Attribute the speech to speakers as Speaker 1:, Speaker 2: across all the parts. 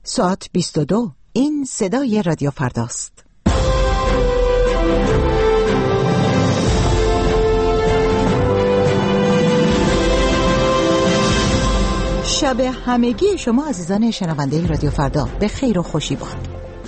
Speaker 1: ساعت 22. این صدای رادیو فرداست. شب همگی شما عزیزان شنونده رادیو فردا به خیر و خوشی باد.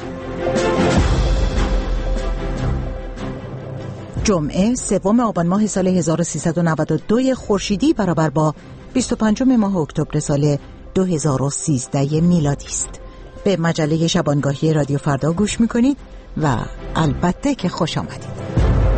Speaker 1: جمعه 3 آبان ماه سال 1392 خورشیدی برابر با 25 ماه اکتبر سال 2013 میلادی است. به مجله شبانگاهی رادیو فردا گوش میکنید و البته که خوش آمدید.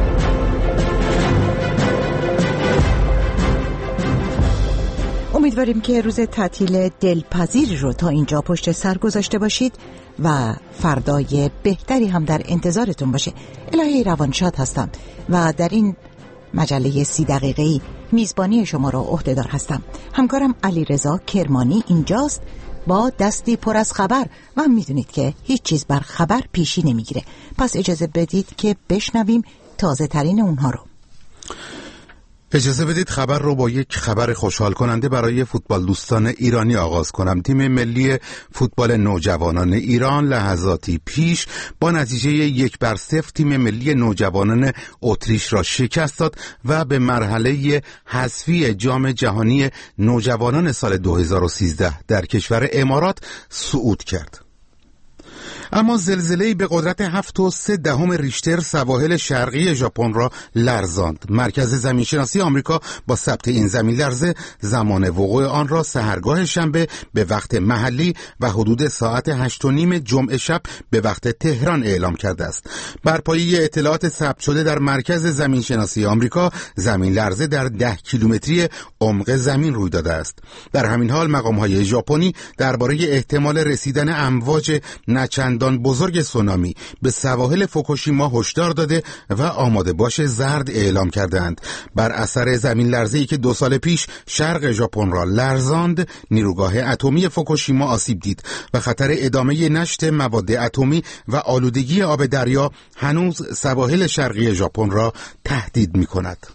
Speaker 1: امیدواریم که روز تعطیل دلپذیر رو تا اینجا پشت سر گذاشته باشید و فردای بهتری هم در انتظارتون باشه. الهی روانشاد هستم و در این مجله 30 دقیقه‌ای میزبانی شما را عهده‌دار هستم. همکارم علیرضا کرمانی اینجاست با دستی پر از خبر و میدونید که هیچ چیز بر خبر پیشی نمیگیره. پس اجازه بدید که بشنویم تازه ترین اونها رو.
Speaker 2: اجازه بدید خبر رو با یک خبر خوشحال کننده برای فوتبال دوستان ایرانی آغاز کنم. تیم ملی فوتبال نوجوانان ایران لحظاتی پیش با نتیجه 1-0 تیم ملی نوجوانان اتریش را شکست داد و به مرحله حذفی جام جهانی نوجوانان سال 2013 در کشور امارات صعود کرد. اما زلزله‌ای به قدرت 7.3 ریشتر سواحل شرقی ژاپن را لرزاند. مرکز زمینشناسی آمریکا با ثبت این زمین لرزه زمان وقوع آن را سحرگاه شنبه به وقت محلی و حدود ساعت 8:30 جمعه شب به وقت تهران اعلام کرده است. بر پایه اطلاعات ثبت شده در مرکز زمینشناسی آمریکا، زمین لرزه در 10 کیلومتری عمق زمین روی داده است. در همین حال مقام‌های ژاپنی درباره احتمال رسیدن امواج نچندان بزرگ سونامی به سواحل فوکوشیما هشدار داده و آماده باش زرد اعلام کردند. بر اثر زمین لرزه‌ای که 2 سال پیش شرق ژاپن را لرزاند، نیروگاه اتمی فوکوشیما آسیب دید و خطر ادامه نشت مواد اتمی و آلودگی آب دریا هنوز سواحل شرقی ژاپن را تهدید می‌کند.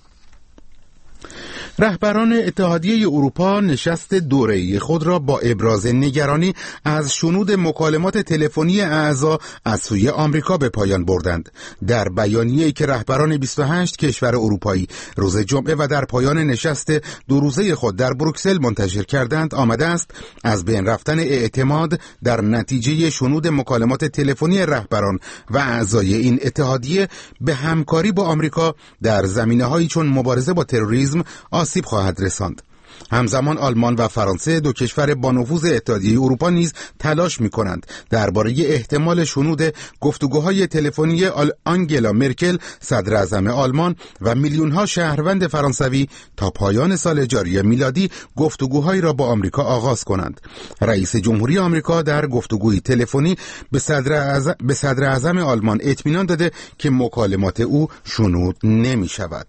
Speaker 2: رهبران اتحادیه اروپا نشست دوره‌ای خود را با ابراز نگرانی از شنود مکالمات تلفنی اعضا از سوی آمریکا به پایان بردند. در بیانیه‌ای که رهبران 28 کشور اروپایی روز جمعه و در پایان نشست 2 روزه خود در بروکسل منتشر کردند آمده است از بین رفتن اعتماد در نتیجه شنود مکالمات تلفنی رهبران و اعضای این اتحادیه به همکاری با آمریکا در زمینه‌هایی چون مبارزه با تروریسم آسیب خواهد رساند. همزمان آلمان و فرانسه 2 کشور با نفوذ اتحادیه اروپا نیز تلاش می‌کنند درباره احتمال شنود گفتگوهای تلفنی آنگلا مرکل صدر اعظم آلمان و میلیون‌ها شهروند فرانسوی تا پایان سال جاری میلادی گفتگوهایی را با آمریکا آغاز کنند. رئیس جمهوری آمریکا در گفتگوی تلفنی به صدر اعظم آلمان اطمینان داده که مکالمات او شنود نمی‌شود.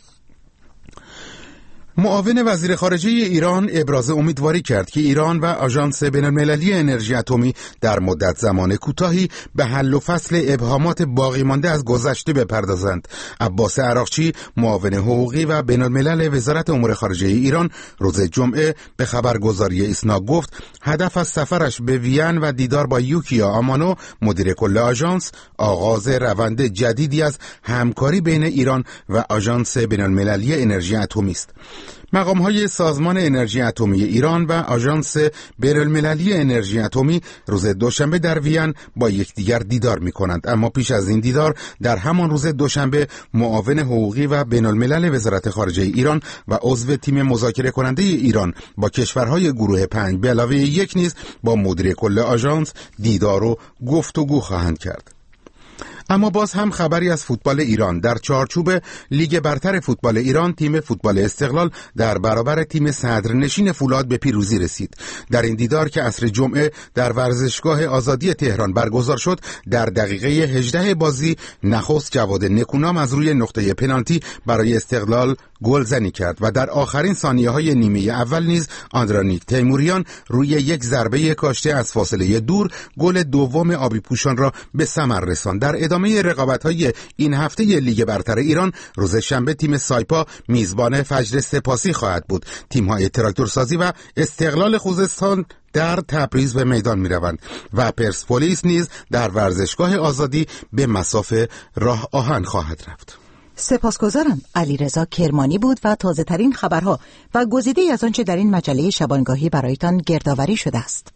Speaker 2: معاون وزیر خارجه ایران ابراز امیدواری کرد که ایران و آژانس بین‌المللی انرژی اتمی در مدت زمان کوتاهی به حل و فصل ابهامات باقی مانده از گذشته بپردازند. عباس عراقچی، معاون حقوقی و بین‌الملل وزارت امور خارجه ایران، روز جمعه به خبرگزاری ایسنا گفت هدف از سفرش به وین و دیدار با یوکیا آمانو، مدیر کل آژانس، آغاز روند جدیدی از همکاری بین ایران و آژانس بین‌المللی انرژی اتمی است. مقام‌های سازمان انرژی اتمی ایران و آژانس بین‌المللی انرژی اتمی روز دوشنبه در وین با یکدیگر دیدار می‌کنند، اما پیش از این دیدار در همان روز دوشنبه معاون حقوقی و بین‌الملل وزارت خارجه ایران و عضو تیم مذاکره کننده ایران با کشورهای گروه 5 به علاوه 1 نیز با مدیر کل آژانس دیدار و گفتگو خواهند کرد. اما باز هم خبری از فوتبال ایران. در چارچوب لیگ برتر فوتبال ایران، تیم فوتبال استقلال در برابر تیم صدرنشین فولاد به پیروزی رسید. در این دیدار که عصر جمعه در ورزشگاه آزادی تهران برگزار شد، در دقیقه 18 بازی نخست جواد نکونام از روی نقطه پنالتی برای استقلال گلزنی کرد و در آخرین ثانیه‌های نیمه اول نیز آندرانیک تیموریان روی یک ضربه کاشته از فاصله دور گل دوم آبی پوشان را به ثمر رساند. در ادامه رقابت‌های این هفته لیگ برتر ایران روز شنبه تیم سایپا میزبان فجر سپاسی خواهد بود. تیم‌های تراکتورسازی و استقلال خوزستان در تبریز به میدان می‌روند و پرسپولیس نیز در ورزشگاه آزادی به مسافه راه آهن خواهد رفت.
Speaker 1: سپاسگزارم. علیرضا کرمانی بود و تازه ترین خبرها و گزیده‌ای از آنچه در این مجله شبانگاهی برایتان گردآوری شده است.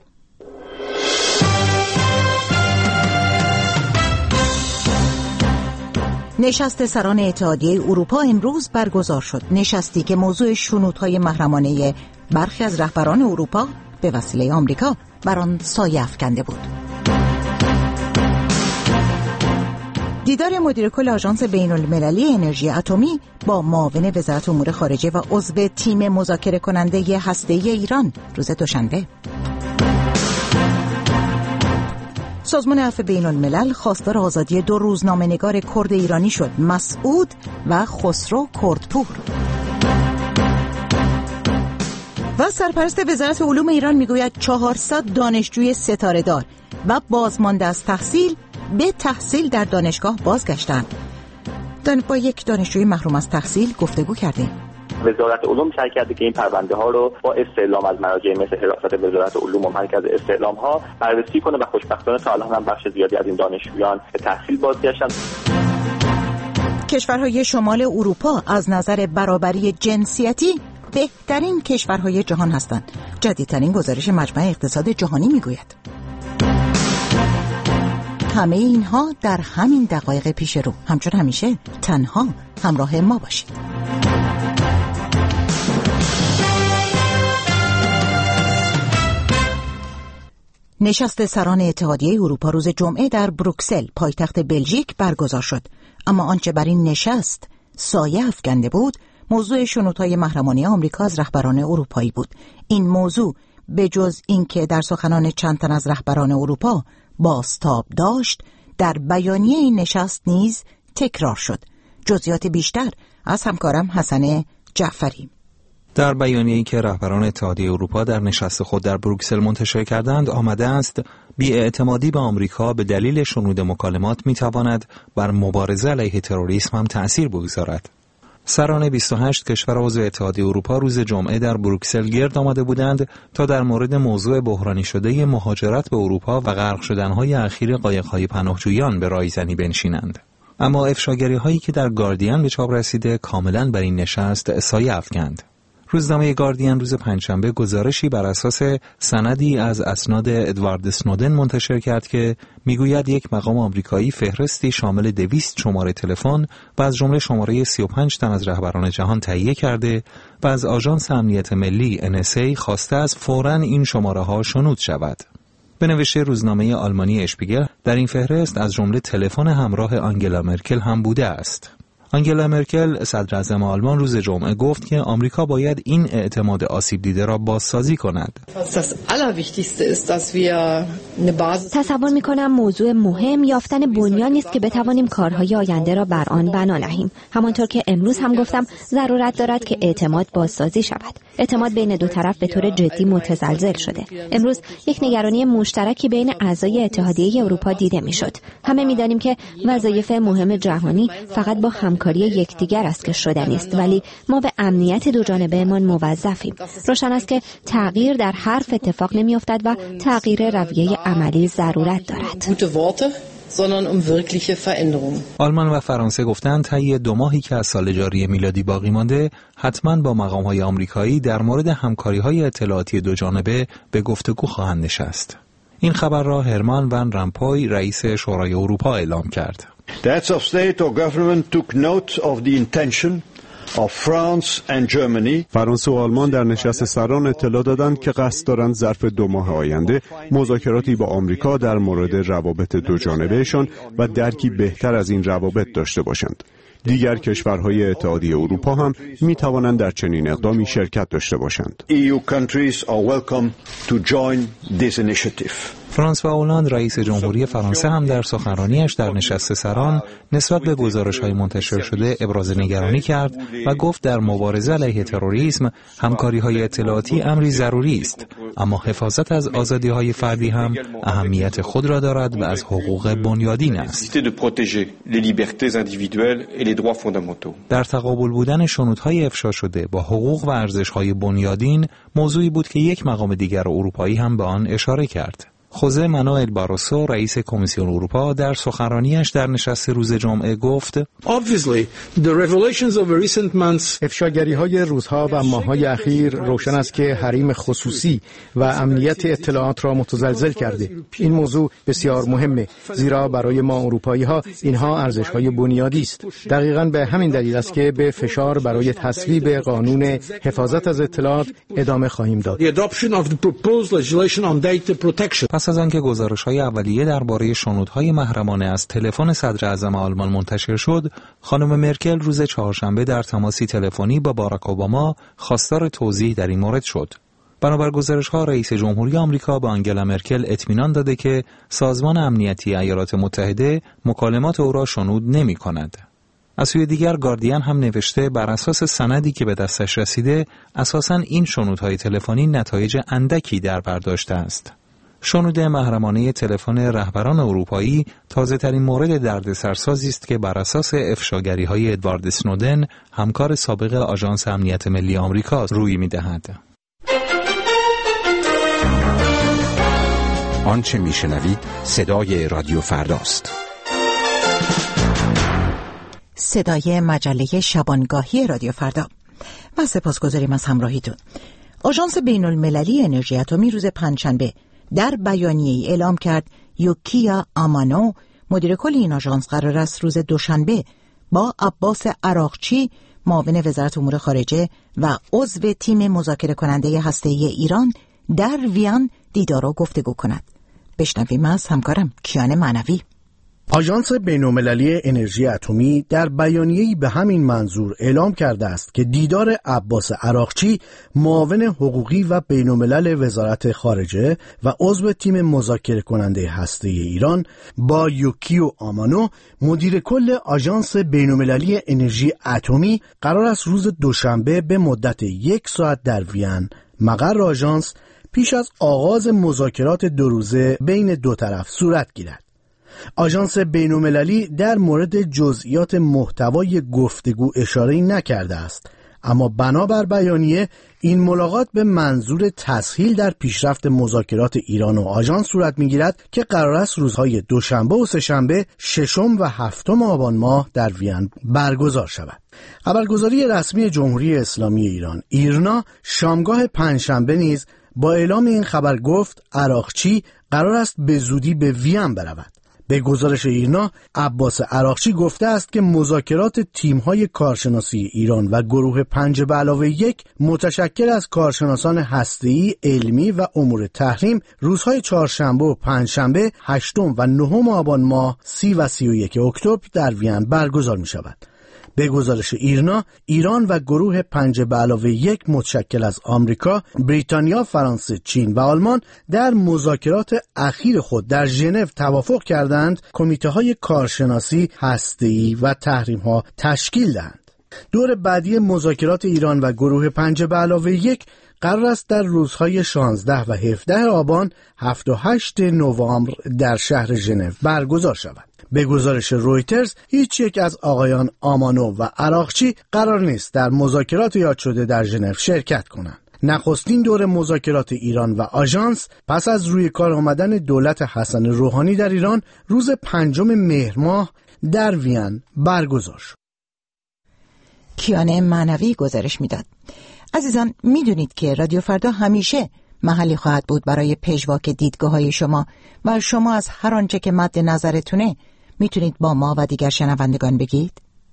Speaker 1: نشست سران اتحادیه اروپا امروز برگزار شد. نشستی که موضوع شنودهای محرمانه برخی از رهبران اروپا به وسیله آمریکا بر آن سایه افکنده بود. دیدار مدیر کل آژانس بین‌المللی انرژی اتمی با معاون وزارت امور خارجه و عضو تیم مذاکره کننده هسته‌ای ایران روز دوشنبه. سازمان عفو بین‌الملل خواستار آزادی 2 روزنامه‌نگار کرد ایرانی شد، مسعود و خسرو کردپور. و سرپرست وزارت علوم ایران میگوید 400 دانشجوی ستاره‌دار و بازمانده از تحصیل به تحصیل در دانشگاه بازگشتند. با یک دانشجوی محروم از تحصیل گفتگو کردیم.
Speaker 3: وزارت علوم سعی کرده که این پرونده ها رو با استعلام از مراجع مثل حراست وزارت علوم و مرکز استعلام ها بررسی کنه و خوشبختانه تا الان هم بخش زیادی از این دانشجویان به تحصیل بازگشتند.
Speaker 1: کشورهای شمال اروپا از نظر برابری جنسیتی بهترین کشورهای جهان هستند. جدیدترین گزارش مجمع اقتصاد جهانی میگوید. همه اینها در همین دقایق پیش رو. همچون همیشه تنها همراه ما باشید. نشست سران اتحادیه اروپا روز جمعه در بروکسل پایتخت بلژیک برگزار شد. اما آنچه بر این نشست سایه افکنده بود موضوع شنودهای محرمانه آمریکا از رهبران اروپایی بود. این موضوع به جز اینکه در سخنان چند تن از رهبران اروپا بازتاب داشت، در بیانیه این نشست نیز تکرار شد. جزئیات بیشتر از همکارم حسن جعفری.
Speaker 4: در بیانیه‌ای که رهبران اتحادیه اروپا در نشست خود در بروکسل منتشر کردند آمده است بی‌اعتمادی به آمریکا به دلیل شنود مکالمات می‌تواند بر مبارزه علیه تروریسم هم تأثیر بگذارد. سران 28 کشور عضو اتحادیه اروپا روز جمعه در بروکسل گرد آمده بودند تا در مورد موضوع بحرانی شده مهاجرت به اروپا و غرق شدن‌های اخیر قایق‌های پناهجویان به رایزنی بنشینند. اما افشاگری‌هایی که در گاردین به چاپ رسیده کاملاً بر این نشست سایه افکند. روزنامه گاردین روز پنجشنبه گزارشی بر اساس سندی از اسناد ادوارد سنودن منتشر کرد که میگوید یک مقام آمریکایی فهرستی شامل 200 شماره تلفن و از جمله شماره 35 تن از رهبران جهان تهیه کرده و از آژانس امنیت ملی NSA خواسته است فوراً این شماره ها شنود شود. به نوشته روزنامه آلمانی اشپیگل در این فهرست از جمله تلفن همراه آنگلا مرکل هم بوده است. آنگلا مرکل صدر اعظم آلمان روز جمعه گفت که آمریکا باید این اعتماد آسیب دیده را بازسازی کند.
Speaker 5: تصور می‌کنم موضوع مهم یافتن بنیانی است که بتوانیم کارهای آینده را بر آن بنا نهیم. همانطور که امروز هم گفتم ضرورت دارد که اعتماد بازسازی شود. اعتماد بین دو طرف به طور جدی متزلزل شده. امروز یک نگرانی مشترکی بین اعضای اتحادیه اروپا دیده می‌شد. همه می‌دانیم که وظایف مهم جهانی فقط با همکاری یکدیگر است که شدنی است، ولی ما به امنیت دو جانبه‌مان موظفیم. روشن است که تغییر در حرف اتفاق نمی‌افتد و تغییر رویه عملی ضرورت دارد.
Speaker 4: آلمان و فرانسه گفتند طی 2 ماهی که از سال جاری میلادی باقی مانده حتما با مقام‌های آمریکایی در مورد همکاری‌های اطلاعاتی دو جانبه به گفتگو خواهند نشست. این خبر را هرمان ون رامپوی رئیس شورای اروپا اعلام کرد.
Speaker 6: The heads of state or government took note of the intention of France and Germany.
Speaker 7: فرانسه و آلمان در نشست سران اطلاع دادند که قصد دارند ظرف 2 ماه آینده مذاکراتی با آمریکا در مورد روابط دو جانبهشان و درکی بهتر از این روابط داشته باشند. دیگر کشورهای اتحادیه اروپا هم می توانند در چنین اقدامی شرکت داشته باشند.
Speaker 6: EU countries are welcome to join this initiative.
Speaker 4: فرانسوا هولند رئیس جمهوری فرانسه هم در سخنرانیش در نشست سران نسبت به گزارش‌های منتشر شده ابراز نگرانی کرد و گفت در مبارزه علیه تروریسم همکاری‌های اطلاعاتی امری ضروری است، اما حفاظت از آزادی‌های فردی هم اهمیت خود را دارد و از حقوق بنیادین است. در تقابل بودن شنودهای افشا شده با حقوق و ارزش‌های بنیادین موضوعی بود که یک مقام دیگر اروپایی هم به آن اشاره کرد. خوزه مانوئل باروسو رئیس کمیسیون اروپا در سخنرانیش در نشست روز جمعه گفت
Speaker 8: افشاگری‌های روزها و ماه‌های اخیر روشن است که حریم خصوصی و امنیت اطلاعات را متزلزل کرده. این موضوع بسیار مهمه، زیرا برای ما اروپایی‌ها اینها ارزش‌های بنیادی است. دقیقاً به همین دلیل است که به فشار برای تصویب قانون حفاظت از اطلاعات ادامه خواهیم داد.
Speaker 4: پس از آنکه گزارش‌های اولیه درباره شنودهای محرمانه از تلفن صدر اعظم آلمان منتشر شد، خانم مرکل روز چهارشنبه در تماسی تلفنی با باراک اوباما خواستار توضیح در این مورد شد. بنابر گزارش‌ها رئیس جمهوری آمریکا به آنگلا مرکل اطمینان داده که سازمان امنیتی ایالات متحده مکالمات او را شنود نمی‌کند. از سوی دیگر گاردین هم نوشته بر اساس سندی که به دستش رسیده اساساً این شنودهای تلفنی نتایج اندکی در بر داشته است. شنود محرمانه تلفن رهبران اروپایی تازه‌ترین مورد دردسرسازی است که بر اساس افشاگری‌های ادوارد اسنودن همکار سابق آژانس امنیت ملی آمریکا روی می‌دهد.
Speaker 9: آنچه می‌شنوید صدای رادیو فرداست.
Speaker 1: صدای مجله شبانگاهی رادیو فردا. و سپاسگزاریم از همراهیتون. آژانس بین‌المللی انرژی اتمی روز پنجشنبه در بیانیه‌ای اعلام کرد یوکیا آمانو مدیر کل این آژانس قرار است روز دوشنبه با عباس عراقچی معاون وزارت امور خارجه و عضو تیم مذاکره کننده هسته‌ای ایران در وین دیدار و گفتگو کند. بشنویم از همکارم کیان معنوی.
Speaker 10: آژانس بین‌المللی انرژی اتمی در بیانیه‌ای به همین منظور اعلام کرده است که دیدار عباس عراقچی معاون حقوقی و بین‌الملل وزارت خارجه و عضو تیم مذاکره کننده هسته‌ای ایران با یوکیو آمانو مدیر کل آژانس بین‌المللی انرژی اتمی قرار است روز دوشنبه به مدت 1 ساعت در وین مقر آژانس پیش از آغاز مذاکرات 2 روزه بین دو طرف صورت گیرد. آژانس بین‌المللی در مورد جزئیات محتوای گفتگو اشاره‌ای نکرده است، اما بنابر بیانیه این ملاقات به منظور تسهیل در پیشرفت مذاکرات ایران و آژانس صورت می‌گیرد که قرار است روزهای دوشنبه و سه‌شنبه 6 و 7 آبان ماه در وین برگزار شود. خبرگزاری رسمی جمهوری اسلامی ایران ایرنا شامگاه پنجشنبه نیز با اعلام این خبر گفت عراقچی قرار است به زودی به وین برود. به گزارش ایرنا عباس عراقچی گفته است که مذاکرات تیم‌های کارشناسی ایران و گروه 5+1 متشکل از کارشناسان هسته‌ای، علمی و امور تحریم روزهای چهارشنبه و پنجشنبه 8 و 9 آبان ماه 30 و 31 اکتبر در وین برگزار می‌شود. به گزارش ایرنا، ایران و گروه 5+1 متشکل از آمریکا، بریتانیا، فرانسه، چین و آلمان در مذاکرات اخیر خود در ژنو توافق کردند کمیته‌های کارشناسی هسته‌ای و تحریم‌ها تشکیل دهند. دور بعدی مذاکرات ایران و گروه 5+1 قرار است در روزهای 16 و 17 آبان 7 و 8 نوامبر در شهر ژنو برگزار شود. به گزارش رویترز هیچ یک از آقایان آمانو و عراقچی قرار نیست در مذاکرات یاد شده در ژنو شرکت کنند. نخستین دور مذاکرات ایران و آژانس پس از روی کار آمدن دولت حسن روحانی در ایران روز 5 مهر ماه در وین برگزار شد.
Speaker 1: کیان معنوی گزارش میداد. عزیزان، میدونید که رادیو فردا همیشه محلی خواهد بود برای پژواک دیدگاه‌های شما و شما از هر آنچه که مد نظرتونه میتونید با ما و دیگر شنوندگان بگید.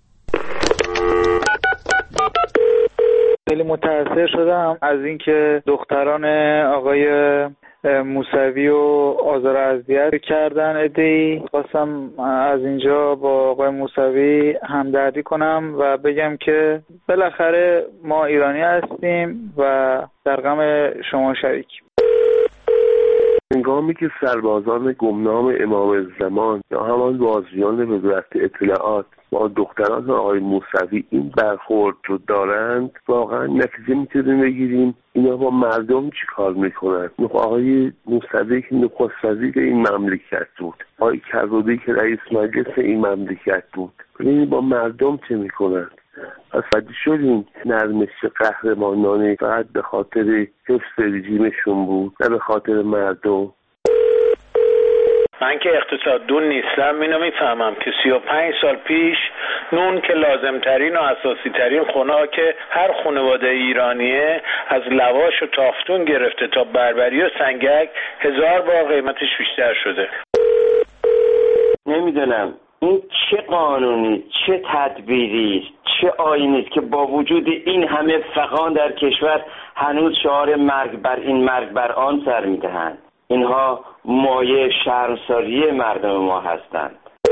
Speaker 11: خیلی متأثر شدم از اینکه دختران آقای موسوی و آزار اذیت کردن عده‌ای. خواستم از اینجا با آقای موسوی همدردی کنم و بگم که بالاخره ما ایرانی هستیم و در غم شما شریکیم.
Speaker 12: هنگامی که سربازان گمنام امام زمان یا همان بازیان وزارت اطلاعات با دختران آقای موسوی این برخورد رو دارند، واقعا نتیجه میتونیم بگیریم اینا با مردم چی کار میکنند. آقای موسوی که نخست وزیر این مملکت بود، آقای کرودی که رئیس مجلس این مملکت بود، ببینید با مردم چه میکنند. پس فدی شدیم نرمش قهرمانانه فقط به خاطر حفظ رژیمشون بود نه به خاطر مردم.
Speaker 13: من که اقتصاددون نیستم، اینو میفهمم که 35 سال پیش نون که لازم ترین و اساسی ترین خونه که هر خانواده ایرانیه از لواش و تافتون گرفته تا بربری و سنگک 1000 بار قیمتش بیشتر شده.
Speaker 14: نمیدونم این چه قانونی، چه تدبیری، چه آیینی است که با وجود این همه فغان در کشور هنوز شعار مرگ بر این مرگ بر آن سر میدهند. اینها مایه شرمساری مردم ما هستند.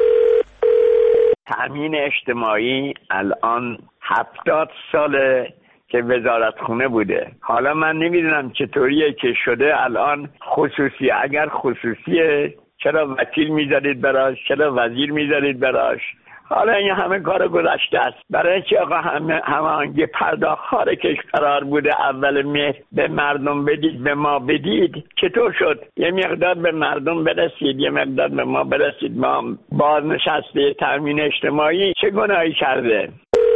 Speaker 15: تامین اجتماعی الان 70 ساله که وزارت خونه بوده. حالا من نمیدونم چطوریه که شده الان خصوصی. اگر خصوصیه چرا وکیل میذارید براش، چرا وزیر میذارید براش؟ حالا این همه کار گذشته است. برای چه آقا همانگی پرداخت‌خوار که قرار بوده اول مهر به مردم بدید، به ما بدید، چطور شد؟ یه مقدار به مردم برسید، یه مقدار به ما برسید. ما بازنشسته تامین اجتماعی چه گناهی کرده؟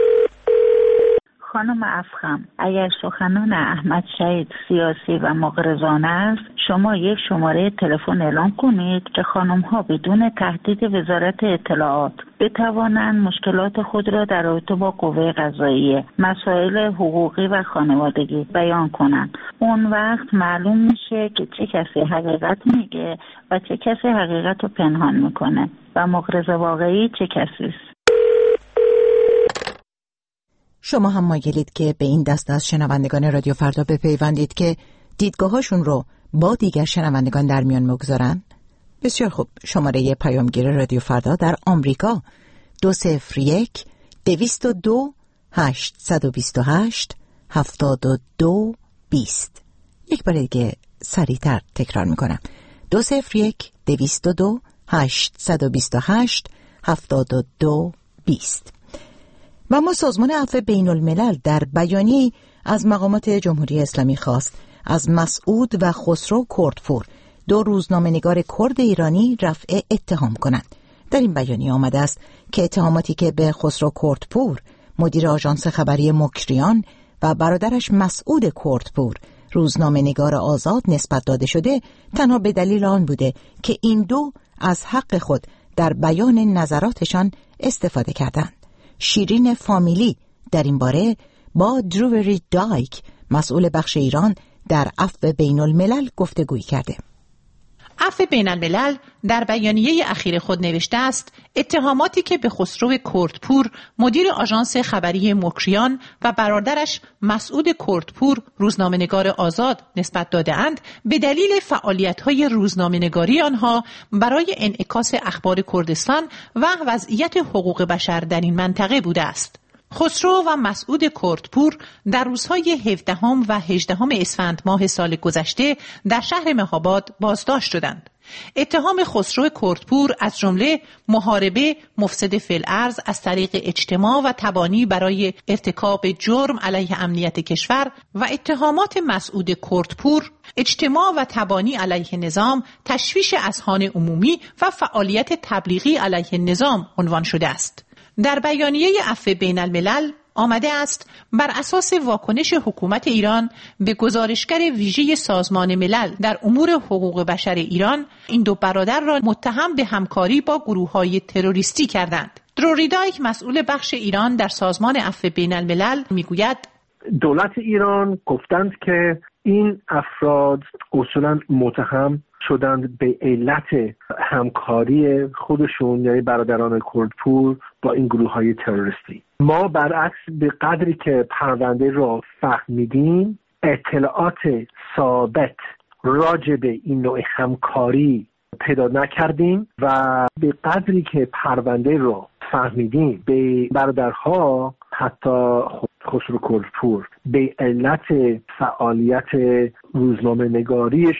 Speaker 16: خانم افخم، اگر سخنان احمد شهید سیاسی و مغرضانه است، شما یک شماره تلفن اعلام کنید که خانم ها بدون تهدید وزارت اطلاعات بتوانند مشکلات خود را در رابطه با قوه قضاییه، مسائل حقوقی و خانوادگی بیان کنند. اون وقت معلوم میشه که چه کسی حقیقت میگه و چه کسی حقیقت رو پنهان میکنه و مغرض واقعی چه کسی است.
Speaker 1: شما هم مایلید که به این دسته از شنوندگان رادیو فردا بپیوندید که دیدگاهاشون رو با دیگر شنوندگان در میان بگذارن؟ بسیار خوب. شماره پیامگیر رادیو فردا در آمریکا 201-222-828-7220. یک بار دیگه سریعتر تکرار میکنم. 201-222-828-7220. و اما سازمان عفو بین الملل در بیانیه‌ای از مقامات جمهوری اسلامی خواست از مسعود و خسرو کردپور، 2 روزنامه‌نگار کرد ایرانی، رفع اتهام کنند. در این بیانیه آمده است که اتهاماتی که به خسرو کردپور، مدیر آژانس خبری مکریان، و برادرش مسعود کردپور، روزنامه‌نگار آزاد، نسبت داده شده، تنها به دلیل آن بوده که این 2 از حق خود در بیان نظراتشان استفاده کردند. شیرین فامیلی در این باره با دروری دایک، مسئول بخش ایران در عفو بین الملل، گفتگویی کرده.
Speaker 17: عفو بین الملل در بیانیه اخیر خود نوشته است اتهاماتی که به خسرو کردپور، مدیر آژانس خبری مکریان، و برادرش مسعود کردپور، روزنامه‌نگار آزاد، نسبت داده‌اند به دلیل فعالیت‌های روزنامه‌نگاری آنها برای انعکاس اخبار کردستان و وضعیت حقوق بشر در این منطقه بوده است. خسرو و مسعود کردپور در روزهای 17 و 18 اسفند ماه سال گذشته در شهر مهاباد بازداشت شدند. اتهام خسرو کردپور از جمله محاربه مفسد فی الارض از طریق اجتماع و تبانی برای ارتکاب جرم علیه امنیت کشور و اتهامات مسعود کردپور اجتماع و تبانی علیه نظام، تشویش اذهان عمومی و فعالیت تبلیغی علیه نظام عنوان شده است. در بیانیه عفو بین الملل آمده است بر اساس واکنش حکومت ایران به گزارشگر ویژه سازمان ملل در امور حقوق بشر ایران، این 2 برادر را متهم به همکاری با گروه‌های تروریستی کردند. دروریدایک، مسئول بخش ایران در سازمان عفو بین الملل، میگوید
Speaker 18: دولت ایران گفتند که این افراد اصولاً متهم شدند به علت همکاری خودشون، یعنی برادران کردپور، با این گروه‌های تروریستی. ما برعکس به قدری که پرونده را فهمیدیم اطلاعات ثابت راجع به این نوع همکاری پیدا نکردیم و به قدری که پرونده را فهمیدیم به برادرها، حتی خسرو کردپور، به علت فعالیت روزنامه نگاریشون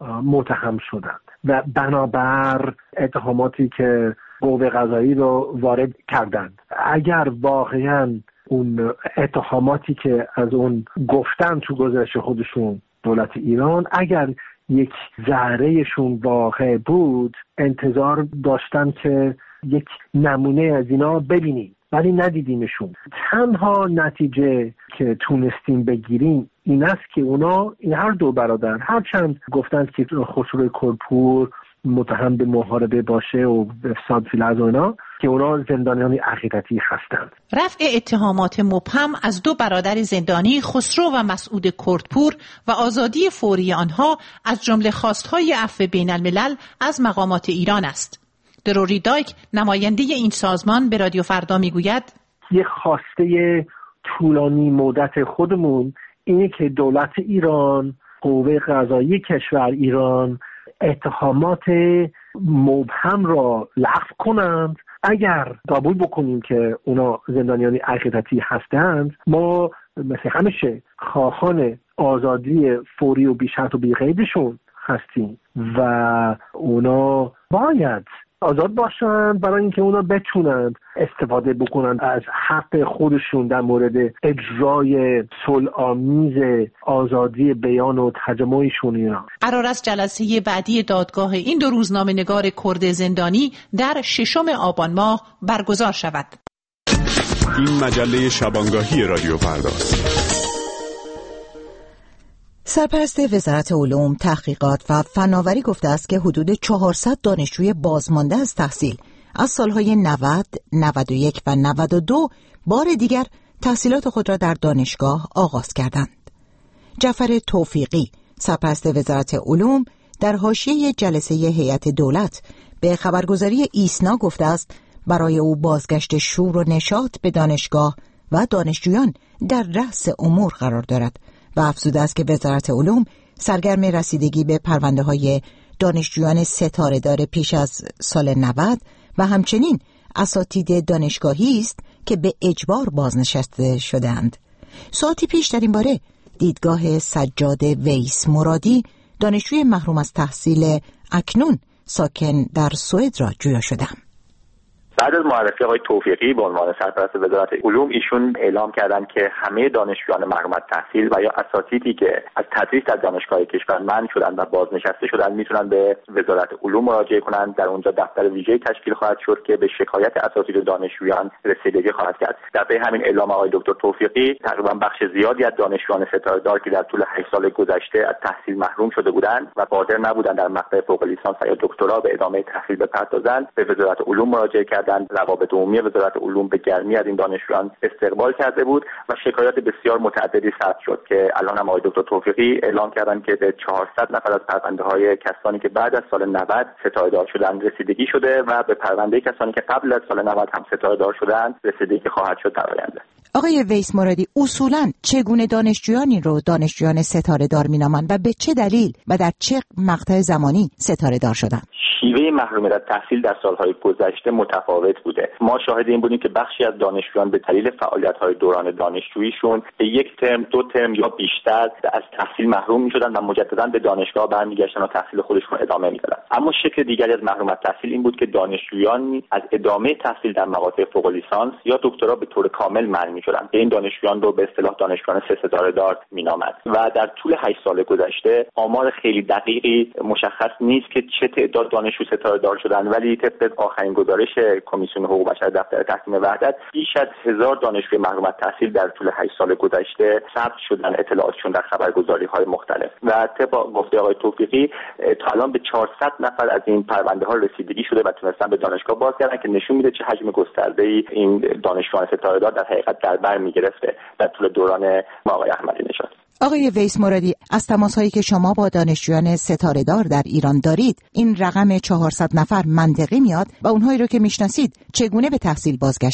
Speaker 18: متهم شدند و بنابر اتهاماتی که قوه قضایی رو وارد کردند. اگر واقعا اون اتهاماتی که از اون گفتن تو گزارش خودشون دولت ایران اگر یک ذرهشون واقع بود، انتظار داشتن که یک نمونه از اینا ببینیم، ولی ندیدیمشون. تنها نتیجه که تونستیم بگیریم این است که اونا این هر دو برادر هرچند گفتند که خسرو کرپور متهم به محاربه باشه و افساد فی الارض و اینا، که اونا زندانیان عقیدتی هستند.
Speaker 17: رفع اتهامات مبهم از دو برادر زندانی خسرو و مسعود کردپور و آزادی فوری آنها از جمله خواستهای عفو بین الملل از مقامات ایران است. دروری دایک نماینده این سازمان به رادیو فردا میگوید
Speaker 18: یک خواسته طولانی مدت خودمون اینه که دولت ایران، قوه قضایی کشور ایران اتهامات مبهم را لغو کنند. اگر قبول بکنیم که اونا زندانیان عقیدتی هستند، ما مثل همیشه خواهان آزادی فوری و بی‌شرط و بی‌قیدشون هستیم و اونا باید آزاد باشند برای اینکه اونا بتونند استفاده بکنند از حق خودشون در مورد اجرای صلح‌آمیز آزادی بیان و تجمعشون اینا.
Speaker 17: قرار است جلسه بعدی دادگاه این دو روزنامه‌نگار کرد زندانی در 6 آبان ماه برگزار شود.
Speaker 7: این مجله شبانگاهی رادیو فرداست.
Speaker 1: سرپرست وزارت علوم، تحقیقات و فناوری گفته است که حدود 400 دانشجوی بازمانده از تحصیل از سالهای 90، 91 و 92 بار دیگر تحصیلات خود را در دانشگاه آغاز کردند. جعفر توفیقی، سرپرست وزارت علوم، در حاشیه جلسه هیئت دولت به خبرگزاری ایسنا گفته است برای او بازگشت شور و نشاط به دانشگاه و دانشجویان در رأس امور قرار دارد و افزوده است که وزارت علوم سرگرم رسیدگی به پرونده‌های دانشجویان ستاره‌دار پیش از سال 90 و همچنین اساتید دانشگاهی است که به اجبار بازنشسته شده‌اند. ساعتی پیش در این باره دیدگاه سجاد ویس مرادی، دانشجوی محروم از تحصیل اکنون ساکن در سوئد را جویا شدم.
Speaker 3: بعد از معرفی آقای توفیقی به عنوان سرپرست وزارت علوم، ایشون اعلام کردند که همه دانشجویان محروم از تحصیل و یا اساتیدی که از تدریس در دانشگاه کشور منع شدند و بازنشسته شدند میتونن به وزارت علوم مراجعه کنند. در اونجا دفتر ویژه‌ای تشکیل خواهد شد که به شکایت اساتید دانشجویان رسیدگی خواهد کرد. در پی همین اعلام آقای دکتر توفیقی تقریبا بخش زیادی از دانشجویان ستاره‌دار که در طول 8 سال گذشته از تحصیل محروم شده بودند و قادر نبودند در مقطع فوق لیسانس یا دکترا به ادامه تحصیل بپردازند، به وزارت علوم مراجعه کردند. روابط عمومی وزارت علوم به گرمی از این دانشجویان استقبال کرده بود و شکایات بسیار متعددی ثبت شد که الان هم آقای دکتر توفیقی اعلام کردند که به 400 نفر از پرونده‌های کسانی که بعد از سال 90 ستاره‌دار شدند رسیدگی شده و به پرونده کسانی که قبل از سال 90 هم ستاره‌دار شدند رسیدگی خواهد شد در آینده.
Speaker 1: آقای ویس مرادی، اصولاً چگونه دانشجویانی رو دانشجویان ستاره‌دار می‌نامند و به چه دلیل و در چه مقطع زمانی ستاره‌دار شدند؟
Speaker 3: شیوه محرومیت از تحصیل در سالهای گذشته متفاوت بوده. ما شاهد این بودیم که بخشی از دانشجویان به دلیل فعالیت‌های دوران دانشجوییشون به 1 ترم، 2 ترم یا بیشتر از تحصیل محروم می‌شدند و مجدداً به دانشگاه برمیگشتن و تحصیل خودشون ادامه می‌دادند. اما شکل دیگری از محرومیت تحصیل این بود که دانشجویان از ادامه تحصیل در مقاطع فوق لیسانس یا دکترا به طور کامل منع می‌شدند. این دانشجویان رو به اصطلاح دانشجویان 3 ستاره‌دار می‌نامند و در طول 8 سال گذشته آمار خیلی دقیقی مشخص نیست که چه تعداد دانشجو ستاره‌دار شدند، ولی طبق آخرین گزارش کمیسیون حقوق بشر دفتر تحکیم وحدت بیش از 1000 دانشجوی محروم از تحصیل در طول 8 سال گذشته ثبت شدن اطلاعاتشون در خبرگزاری‌های مختلف و طبق گفته آقای توفیقی تا الان به 400 نفر از این پرونده‌ها رسیدگی شده و تونستن به دانشگاه بازگردن که نشون میده چه حجم گسترده‌ای این دانشجویان ستاره‌دار در حقیقت در بر می‌گرفته در طول دوران آقای احمدی نژاد.
Speaker 1: آقای ویس مرادی، از تماس‌هایی که شما با دانشجویان ستاره‌دار در ایران دارید، این رقم 400 نفر منطقی میاد و اونهایی رو که میشناسید چگونه به تحصیل بازگشتن؟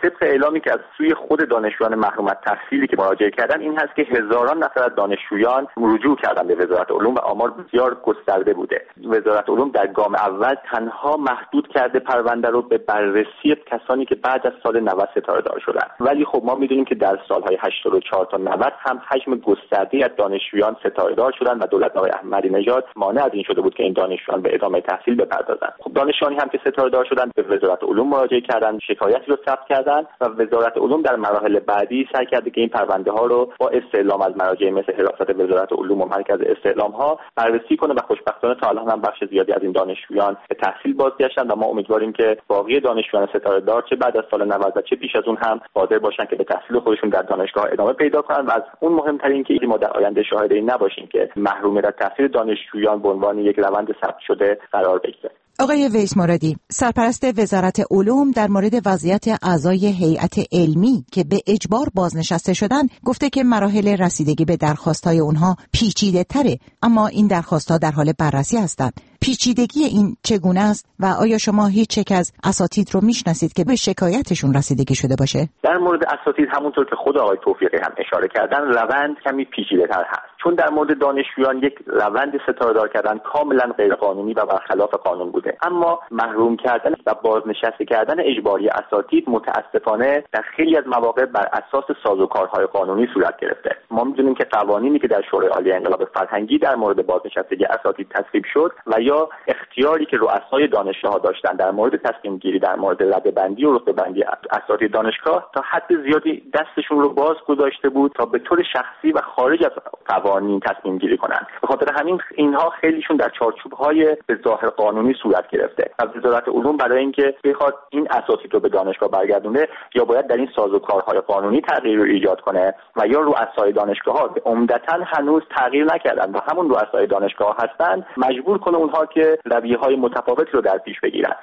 Speaker 3: طبق اعلامی که از سوی خود دانشجویان محروم از تحصیلی که مراجعه کردن این هست که هزاران نفر از دانشجویان رجوع کردن به وزارت علوم و آمار بسیار گسترده بوده. وزارت علوم در گام اول تنها محدود کرده پرونده رو به بررسی کسانی که بعد از سال 90 ستاره‌دار شدن، ولی خب ما میدونیم که در سالهای 84 تا 90 هم حجم گسترده‌ای از دانشجویان ستاره‌دار شدن و دولت آقای احمدی نژاد مانع از این شده بود که این دانشجویان به ادامه تحصیل بپردازند. خب دانشجویانی هم که ستاره‌دار شدن به وزارت علوم مراجعه کردن، شکایتی رو ثبت کردن و وزارت علوم در مراحل بعدی سعی کرده که این پرونده ها رو با استعلام از مراجع مثل حراست وزارت علوم و مرکز استعلام ها بررسی کنه و خوشبختانه تا الان هم بخش زیادی از این دانشجویان به تحصیل بازگشتن و ما امیدواریم که باقی دانشجویان ستاره‌دار چه بعد از سال 90 و چه پیش از اون هم قادر باشن که به تحصیل خودشون در دانشگاه ادامه پیدا کنن و از اون مهمتر این که ما در آینده شاهد این نباشیم که محرومیت از تحصیل دانشجویان به عنوان یک روند ثبت شده قرار بگیره.
Speaker 1: آقای ویس مرادی، سرپرست وزارت علوم، در مورد وضعیت اعضای هیئت علمی که به اجبار بازنشسته شدن گفته که مراحل رسیدگی به درخواست‌های اونها پیچیده‌تره، اما این درخواست‌ها در حال بررسی هستند. پیچیدگی این چگونه است و آیا شما هیچ یک از اساتید رو میشناسید که به شکایتشون رسیدگی شده باشه؟
Speaker 3: در مورد اساتید همونطور که خود آقای توفیقی هم اشاره کردن روند کمی پیچیده‌تر هست، چون در مورد دانشجویان یک روند ستاره‌دار کردن کاملا غیرقانونی و برخلاف قانون بوده، اما محروم کردن و بازنشسته کردن اجباری اساتید متاسفانه در خیلی از مواقع بر اساس سازوکارهای قانونی صورت گرفته. ما می‌دونیم که قوانینی که در شورای عالی انقلاب فرهنگی در مورد بازنشستگی اساتید تصویب شد و یا اختیاری که رؤسای دانشگاه‌ها داشتن در مورد تصمیم گیری در مورد رده‌بندی و رتبه‌بندی اساتید دانشگاه تا حد زیادی دستشون رو باز گذاشته بود تا به طور شخصی و خارج از قوانین تصمیم گیری کنن. به خاطر همین اینها خیلیشون در چارچوب‌های به ظاهر قانونی صورت گرفته و وزارت علوم برای اینکه بخواد این اساتید رو به دانشگاه برگردونه یا باید در این سازوکارهای قانونی تغییر رو ایجاد کنه و یا رؤسای دانشگاه‌ها که عمدتاً هنوز تغییر نکردن و همون رؤسای دانشگاه هستن مجبور کنه اونها که رویه‌های متفاوتی رو در پیش بگیرن.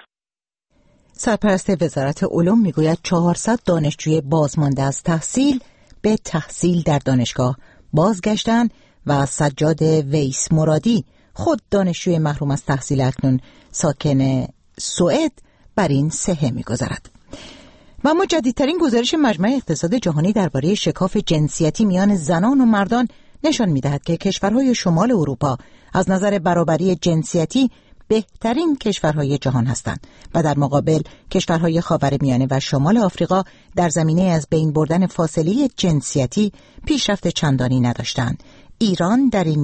Speaker 1: سرپرست وزارت علوم میگوید 400 دانشجوی بازمانده از تحصیل به تحصیل در دانشگاه بازگشتن و سجاد ویس مرادی، خود دانشجوی محروم از تحصیل اکنون ساکن سوئد، بر این صحه می‌گذارد. و اما جدیدترین گزارش مجمع اقتصاد جهانی درباره شکاف جنسیتی میان زنان و مردان نشان می‌دهد که کشورهای شمال اروپا از نظر برابری جنسیتی بهترین کشورهای جهان هستند و در مقابل کشورهای خاورمیانه و شمال آفریقا در زمینه از بین بردن فاصله جنسیتی پیشرفت چندانی نداشتند. ایران در این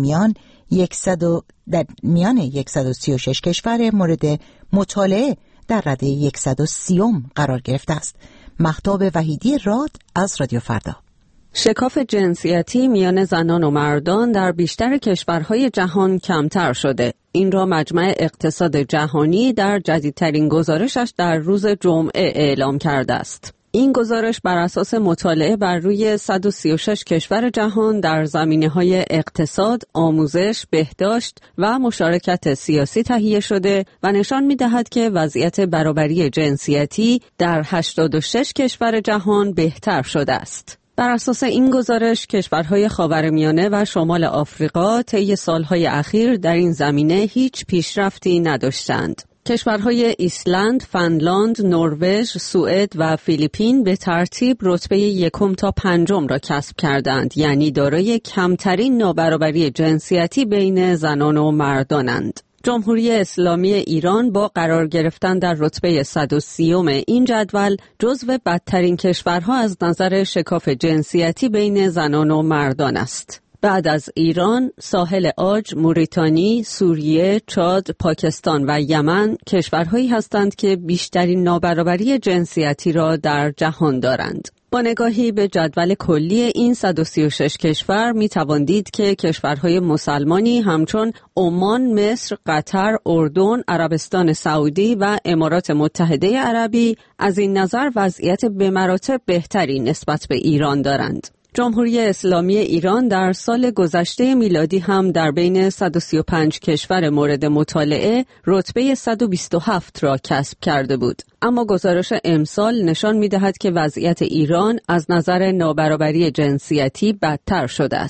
Speaker 1: میان 136 کشور مورد مطالعه در رده 130 قرار گرفته است. مهتاب وحیدی راد از رادیو فردا.
Speaker 19: شکاف جنسیتی میان زنان و مردان در بیشتر کشورهای جهان کمتر شده. این را مجمع اقتصاد جهانی در جدیدترین گزارشش در روز جمعه اعلام کرده است. این گزارش بر اساس مطالعه بر روی 136 کشور جهان در زمینه‌های اقتصاد، آموزش، بهداشت و مشارکت سیاسی تهیه شده و نشان می‌دهد که وضعیت برابری جنسیتی در 86 کشور جهان بهتر شده است. بر اساس این گزارش کشورهای خاورمیانه و شمال آفریقا طی سالهای اخیر در این زمینه هیچ پیشرفتی نداشتند. کشورهای ایسلند، فنلاند، نروژ، سوئد و فیلیپین به ترتیب رتبه 1 تا 5 را کسب کردند، یعنی دارای کمترین نابرابری جنسیتی بین زنان و مردانند. جمهوری اسلامی ایران با قرار گرفتن در رتبه 130 این جدول جزو بدترین کشورها از نظر شکاف جنسیتی بین زنان و مردان است. بعد از ایران، ساحل عاج، موریتانی، سوریه، چاد، پاکستان و یمن کشورهایی هستند که بیشترین نابرابری جنسیتی را در جهان دارند. با نگاهی به جدول کلی این 136 کشور می توان دید که کشورهای مسلمانی همچون عمان، مصر، قطر، اردن، عربستان سعودی و امارات متحده عربی از این نظر وضعیت به مراتب بهتری نسبت به ایران دارند. جمهوری اسلامی ایران در سال گذشته میلادی هم در بین 135 کشور مورد مطالعه رتبه 127 را کسب کرده بود. اما گزارش امسال نشان می‌دهد که وضعیت ایران از نظر نابرابری جنسیتی بدتر شده است.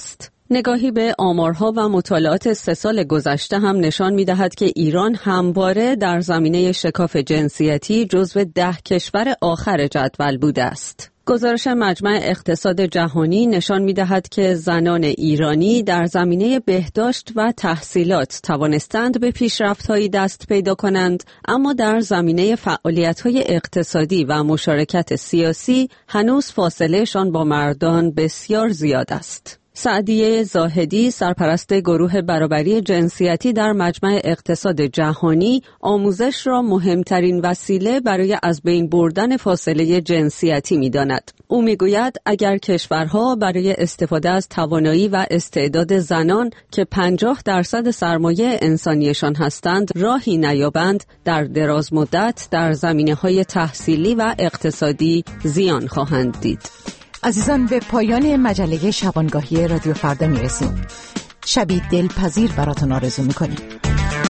Speaker 19: نگاهی به آمارها و مطالعات 3 سال گذشته هم نشان می‌دهد که ایران همواره در زمینه شکاف جنسیتی جزو 10 کشور آخر جدول بوده است. گزارش مجمع اقتصاد جهانی نشان می‌دهد که زنان ایرانی در زمینه بهداشت و تحصیلات توانستند به پیشرفت‌هایی دست پیدا کنند، اما در زمینه فعالیت‌های اقتصادی و مشارکت سیاسی هنوز فاصلهشان با مردان بسیار زیاد است. سعدیه زاهدی، سرپرست گروه برابری جنسیتی در مجمع اقتصاد جهانی، آموزش را مهمترین وسیله برای از بین بردن فاصله جنسیتی می‌داند. او می‌گوید اگر کشورها برای استفاده از توانایی و استعداد زنان که 50% سرمایه انسانیشان هستند راهی نیابند، در دراز مدت در زمینه‌های تحصیلی و اقتصادی زیان خواهند دید.
Speaker 1: عزیزان، به پایان مجله شبانگاهی رادیو فردا میرسیم. شبی دلپذیر براتون آرزو میکنیم.